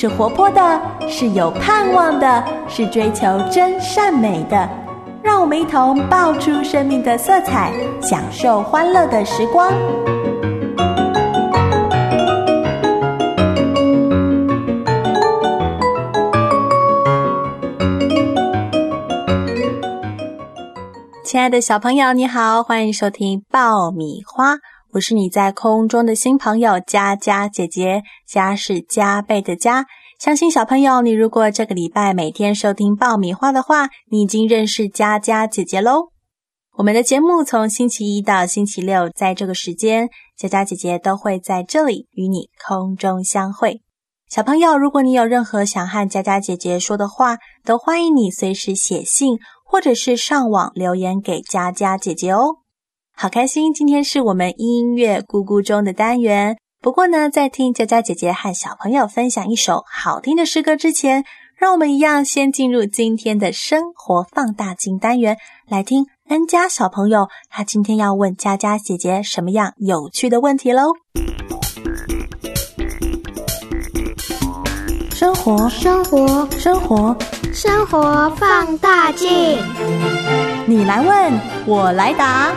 是活泼的，是有盼望的，是追求真善美的。让我们一同爆出生命的色彩，享受欢乐的时光。亲爱的小朋友你好，欢迎收听爆米花，我是你在空中的新朋友佳佳姐姐，佳是加倍的佳。相信小朋友你如果这个礼拜每天收听爆米花的话，你已经认识佳佳姐姐咯。我们的节目从星期一到星期六，在这个时间佳佳姐姐都会在这里与你空中相会。小朋友，如果你有任何想和佳佳姐姐说的话，都欢迎你随时写信或者是上网留言给佳佳姐姐哦。好开心，今天是我们音乐咕咕钟的单元。不过呢，在听佳佳姐姐和小朋友分享一首好听的诗歌之前，让我们一样先进入今天的生活放大镜单元，来听恩佳小朋友他今天要问佳佳姐姐什么样有趣的问题咯。生活放大镜， 你来问我来答。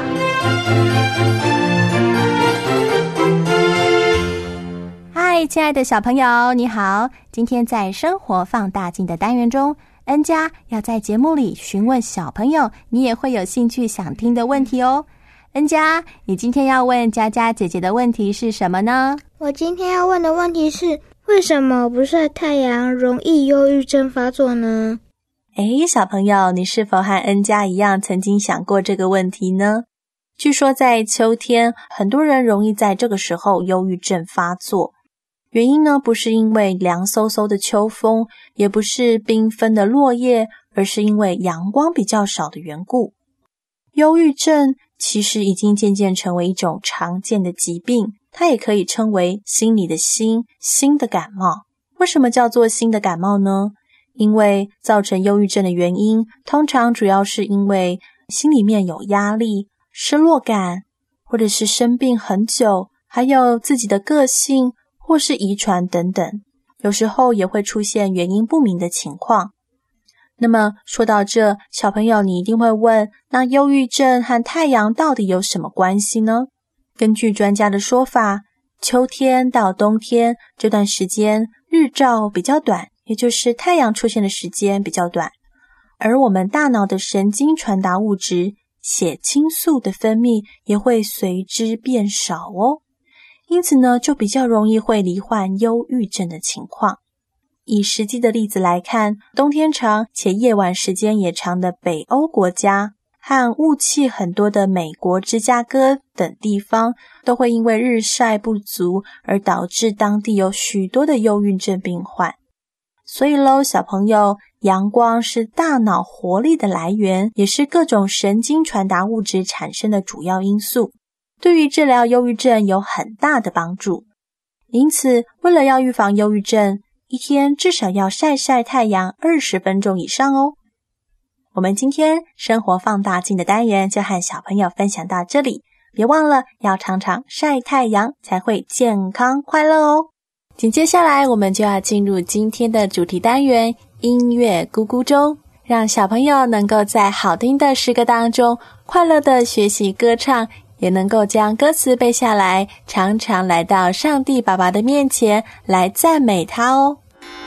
嗨，亲爱的小朋友你好，今天在生活放大镜的单元中，恩佳要在节目里询问小朋友你也会有兴趣想听的问题哦。恩佳，你今天要问佳佳姐姐的问题是什么呢？ 我今天要问的问题是，为什么不晒太阳容易忧郁症发作呢？ 小朋友，你是否和恩佳一样曾经想过这个问题呢？据说在秋天，很多人容易在这个时候忧郁症发作。原因呢，不是因为凉飕飕的秋风，也不是缤纷的落叶，而是因为阳光比较少的缘故。忧郁症其实已经渐渐成为一种常见的疾病，它也可以称为心里的心的感冒。为什么叫做心的感冒呢？因为造成忧郁症的原因，通常主要是因为心里面有压力、失落感，或者是生病很久，还有自己的个性或是遗传等等，有时候也会出现原因不明的情况。那么说到这，小朋友你一定会问，那忧郁症和太阳到底有什么关系呢？根据专家的说法，秋天到冬天这段时间日照比较短，也就是太阳出现的时间比较短，而我们大脑的神经传达物质血清素的分泌也会随之变少哦。因此呢，就比较容易会罹患忧郁症的情况。以实际的例子来看，冬天长且夜晚时间也长的北欧国家和雾气很多的美国芝加哥等地方，都会因为日晒不足而导致当地有许多的忧郁症病患。所以咯，小朋友，阳光是大脑活力的来源，也是各种神经传达物质产生的主要因素，对于治疗忧郁症有很大的帮助。因此，为了要预防忧郁症，一天至少要晒晒太阳20分钟以上哦。我们今天生活放大镜的单元就和小朋友分享到这里，别忘了要常常晒太阳，才会健康快乐哦。紧接下来我们就要进入今天的主题单元音乐咕咕钟，让小朋友能够在好听的诗歌当中快乐的学习歌唱，也能够将歌词背下来，常常来到上帝爸爸的面前来赞美他哦。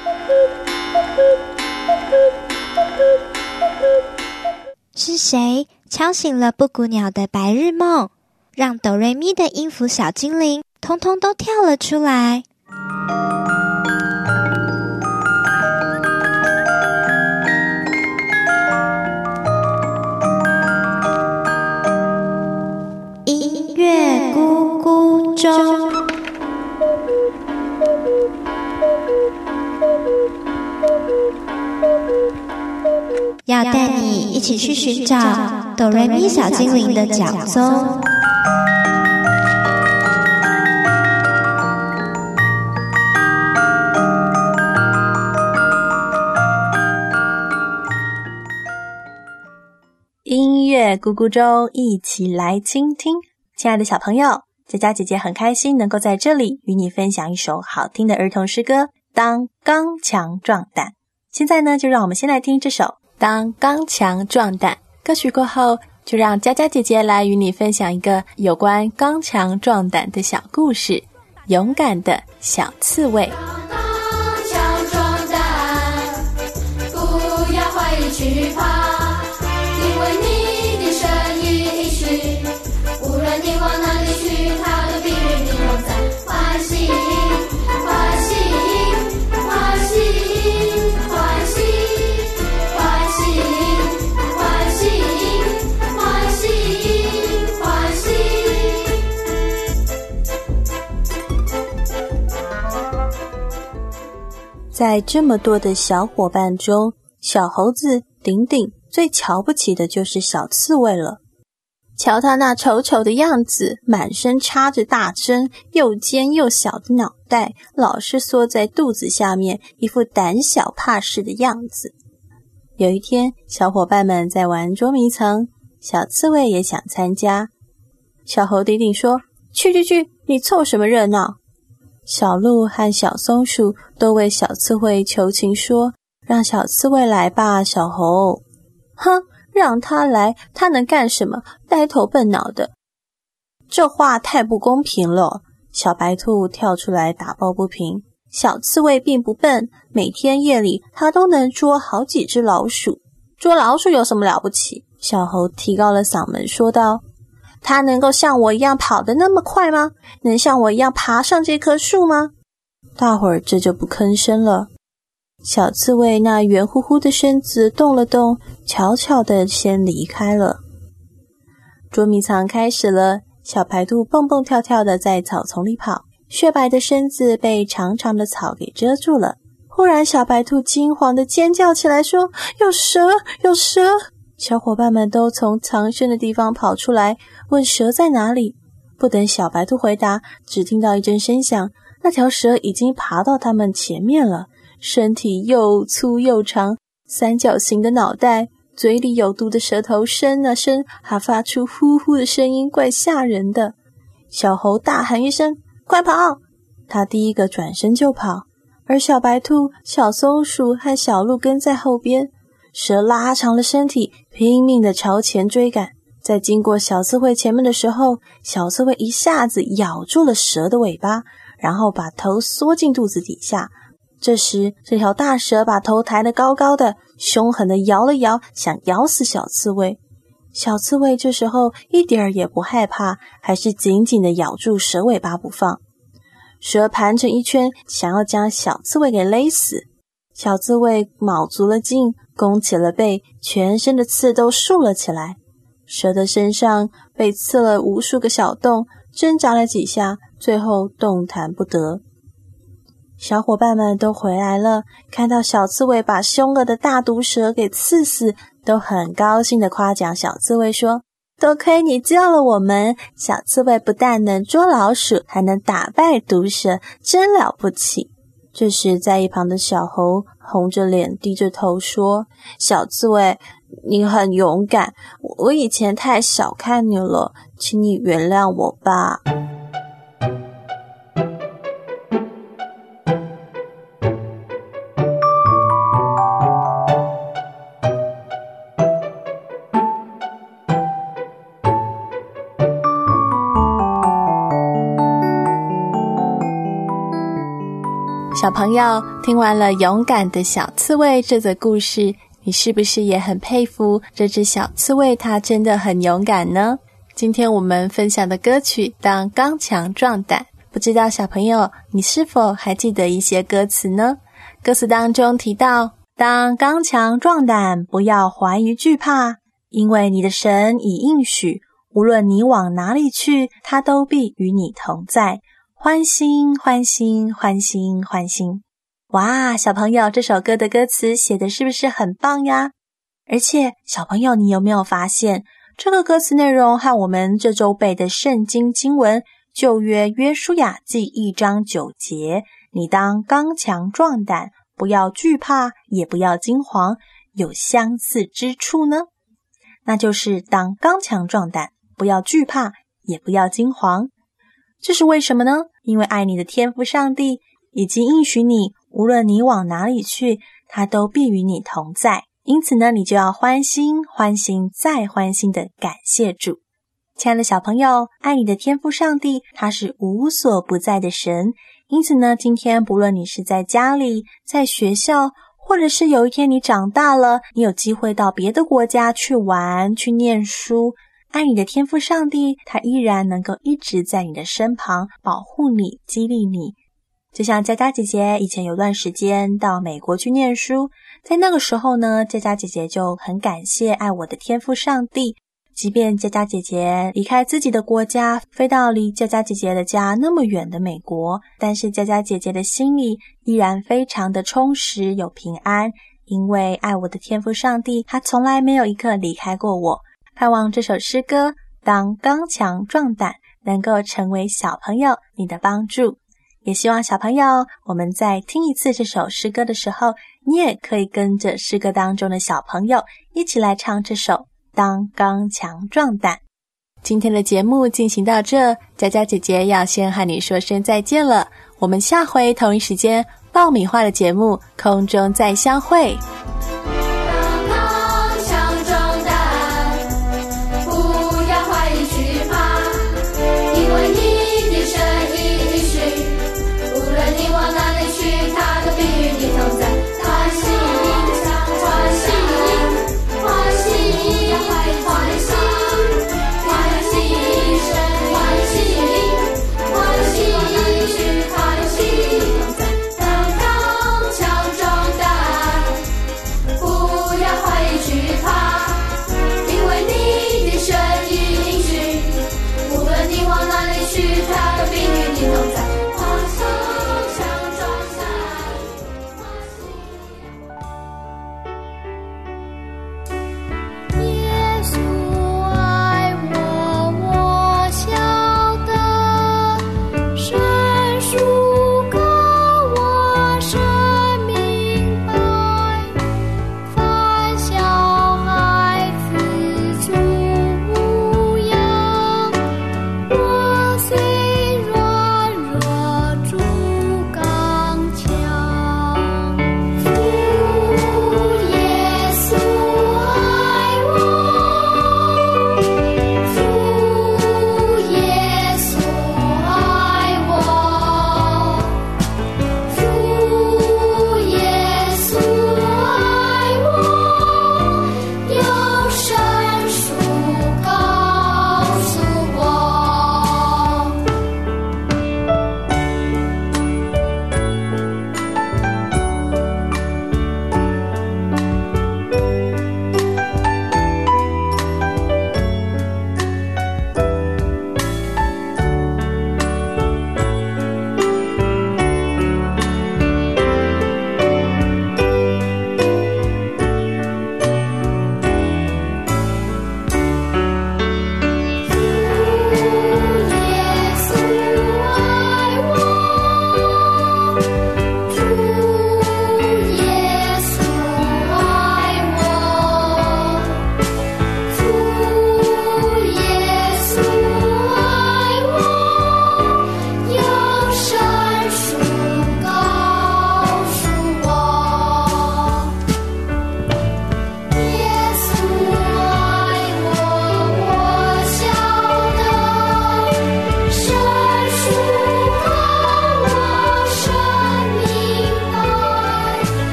是谁敲醒了布谷鸟的白日梦，让哆瑞咪的音符小精灵通通都跳了出来？音乐咕咕钟，要带你一起去寻找哆瑞咪小精灵的脚踪。 音乐咕咕钟，一起来倾听。亲爱的小朋友，佳佳姐姐很开心能够在这里与你分享一首好听的儿童诗歌， 当刚强壮胆。现在呢，就让我们先来听这首《当刚强壮胆》。歌曲过后，就让佳佳姐姐来与你分享一个有关刚强壮胆的小故事——勇敢的小刺猬。 刚强壮胆，不要怀疑惧怕，因为你的声音应许，无论你往哪里去，它都必与你同在。欢喜欢喜欢喜欢喜欢喜欢喜欢喜欢喜。 在这么多的小伙伴中，小猴子顶顶最瞧不起的就是小刺猬了。瞧他那丑丑的样子，满身插着大针，又尖又小的脑袋，老是缩在肚子下面，一副胆小怕事的样子。有一天，小伙伴们在玩捉迷藏，小刺猬也想参加。小猴顶顶说：“去，你凑什么热闹？”小鹿和小松鼠都为小刺猬求情说：“让小刺猬来吧，小猴。”哼，让他来，他能干什么？呆头笨脑的。这话太不公平了。小白兔跳出来打抱不平。小刺猬并不笨，每天夜里它都能捉好几只老鼠。捉老鼠有什么了不起？小猴提高了嗓门说道。它能够像我一样跑得那么快吗？能像我一样爬上这棵树吗？大伙儿这就不吭声了。小刺猬那圆乎乎的身子动了动，悄悄地先离开了。捉迷藏开始了，小白兔蹦蹦跳跳地在草丛里跑，雪白的身子被长长的草给遮住了。忽然小白兔惊慌地尖叫起来说：“有蛇，有蛇！”小伙伴们都从藏身的地方跑出来，问蛇在哪里。不等小白兔回答，只听到一阵声响，那条蛇已经爬到他们前面了，身体又粗又长，三角形的脑袋，嘴里有毒的舌头伸啊伸，还发出呼呼的声音，怪吓人的。小猴大喊一声：“快跑！”他第一个转身就跑，而小白兔、小松鼠和小鹿跟在后边。蛇拉长了身体，拼命地朝前追赶。在经过小刺猬前面的时候，小刺猬一下子咬住了蛇的尾巴，然后把头缩进肚子底下。这时，这条大蛇把头抬得高高的，凶狠地摇了摇，想咬死小刺猬。小刺猬这时候一点儿也不害怕，还是紧紧地咬住蛇尾巴不放。蛇盘成一圈，想要将小刺猬给勒死。小刺猬卯足了劲，弓起了背，全身的刺都竖了起来。蛇的身上被刺了无数个小洞，挣扎了几下，最后动弹不得。小伙伴们都回来了，看到小刺猬把凶恶的大毒蛇给刺死，都很高兴地夸奖小刺猬说：“多亏你救了我们，小刺猬不但能捉老鼠，还能打败毒蛇，真了不起。”这时在一旁的小猴红着脸低着头说：“小刺猬，你很勇敢，我以前太小看你了，请你原谅我吧。”小朋友，听完了勇敢的小刺猬这则故事，你是不是也很佩服这只小刺猬？它真的很勇敢呢。今天我们分享的歌曲《当刚强壮胆》，不知道小朋友你是否还记得一些歌词呢？歌词当中提到：当刚强壮胆，不要怀疑惧怕，因为你的神已应许，无论你往哪里去，他都必与你同在。欢欣欢欣欢欣欢欣。哇，小朋友，这首歌的歌词写的是不是很棒呀？而且小朋友，你有没有发现这个歌词内容和我们这周背的圣经经文旧约约书亚记1章9节，你当刚强壮胆，不要惧怕，也不要惊惶，有相似之处呢？那就是当刚强壮胆，不要惧怕，也不要惊惶。这是为什么呢？因为爱你的天父上帝已经应许你， 无论你往哪里去，他都必与你同在。因此呢，你就要欢欣欢欣再欢欣的感谢主。亲爱的小朋友，爱你的天父上帝，他是无所不在的神。因此呢，今天不论你是在家里，在学校，或者是有一天你长大了，你有机会到别的国家去玩，去念书，爱你的天父上帝，他依然能够一直在你的身旁，保护你，激励你。就像佳佳姐姐以前有段时间到美国去念书，在那个时候呢，佳佳姐姐就很感谢爱我的天父上帝，即便佳佳姐姐离开自己的国家，飞到离佳佳姐姐的家那么远的美国，但是佳佳姐姐的心里依然非常的充实有平安，因为爱我的天父上帝，他从来没有一刻离开过我。盼望这首诗歌当刚强壮胆能够成为小朋友你的帮助，也希望小朋友我们在听一次这首诗歌的时候，你也可以跟着诗歌当中的小朋友一起来唱这首当刚强壮胆。今天的节目进行到这，佳佳姐姐要先和你说声再见了，我们下回同一时间爆米花的节目空中再相会。